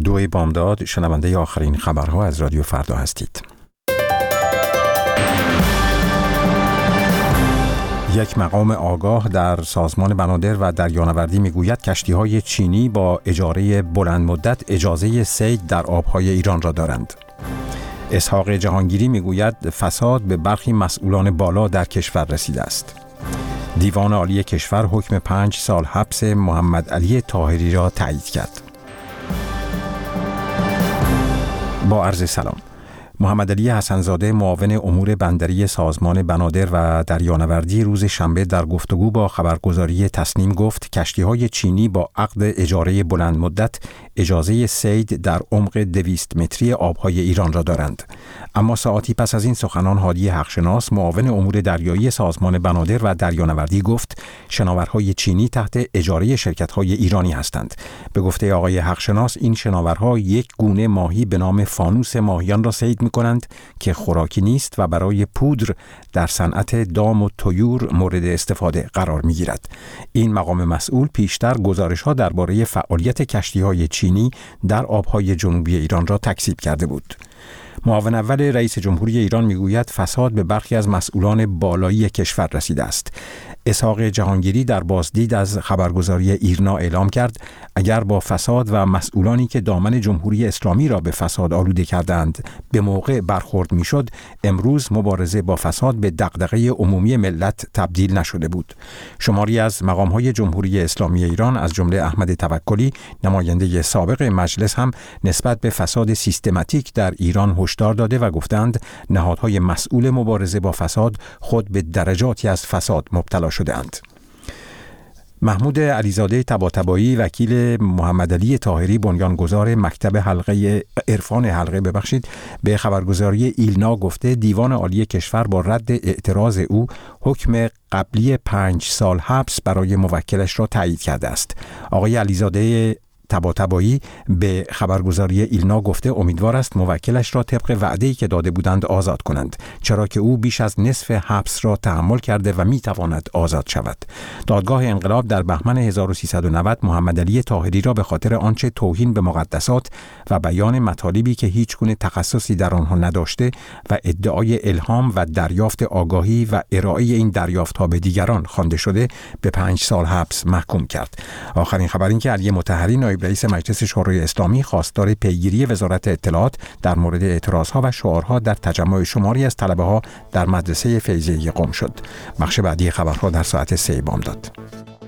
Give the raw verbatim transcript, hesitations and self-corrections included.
دو بامداد، شنونده آخرین خبرها از رادیو فردا هستید. یک مقام آگاه در سازمان بنادر و دریانوردی میگوید کشتی‌های چینی با اجاره بلند مدت اجازه صید در آب‌های ایران را دارند. اسحاق جهانگیری میگوید فساد به برخی مسئولان بالا در کشور رسیده است. دیوان عالی کشور حکم پنج سال حبس محمد علی طاهری را تایید کرد. با عرض سلام. محمد علی حسن‌زاده معاون امور بندری سازمان بنادر و دریانوردی روز شنبه در گفتگو با خبرگزاری تسنیم گفت کشتی‌های چینی با عقد اجاره بلند مدت اجازه صید در عمق دویست متری آب‌های ایران را دارند. اما ساعتی پس از این سخنان هادی حقشناس معاون امور دریایی سازمان بنادر و دریانوردی گفت شناورهای چینی تحت اجاره شرکت‌های ایرانی هستند. به گفته آقای حقشناس این شناورها یک گونه ماهی به نام فانوس ماهیان را صید می‌کنند که خوراکی نیست و برای پودر در صنعت دام و طیور مورد استفاده قرار می‌گیرد. این مقام مسئول پیشتر گزارش‌ها درباره فعالیت کشتی‌های چینی در آب‌های جنوبی ایران را تکذیب کرده بود. معاون اول رئیس جمهوری ایران میگوید فساد به برخی از مسئولان بالایی کشور رسیده است. اسحاق جهانگیری در بازدید از خبرگزاری ایرنا اعلام کرد اگر با فساد و مسئولانی که دامن جمهوری اسلامی را به فساد آلوده کردند به موقع برخورد میشد، امروز مبارزه با فساد به دغدغه عمومی ملت تبدیل نشده بود. شماری از مقام‌های جمهوری اسلامی ایران از جمله احمد توکلی نماینده سابق مجلس هم نسبت به فساد سیستماتیک در ایران هشدار داده و گفتند نهادهای مسئول مبارزه با فساد خود به درجاتی از فساد مبتلا شده‌اند. محمود علیزاده طباطبایی وکیل محمد علی طاهری بنیانگذار مکتب حلقه عرفان حلقه ببخشید به خبرگزاری ایلنا گفته دیوان عالی کشور با رد اعتراض او حکم قبلی پنج سال حبس برای موکلش را تایید کرده است. آقای علیزاده طباطبایی به خبرگزاری ایلنا گفته امیدوار است موکلش را طبق وعده‌ای که داده بودند آزاد کنند، چرا که او بیش از نصف حبس را تحمل کرده و میتواند آزاد شود. دادگاه انقلاب در بهمن هزار و سیصد و نود محمد علی طاهری را به خاطر آنچه توهین به مقدسات و بیان مطالبی که هیچ گونه تخصصی در آنها نداشته و ادعای الهام و دریافت آگاهی و ارائه این دریافت‌ها به دیگران خوانده شده به پنج سال حبس محکوم کرد. آخرین خبر این که علی مطهری نایب رئیس مجلس شورای اسلامی خواستار پیگیری وزارت اطلاعات در مورد اعتراضها و شعارها در تجمع شماری از طلبه‌ها در مدرسه فیضیه قم شد. بخش بعدی خبرها در ساعت سه بامداد.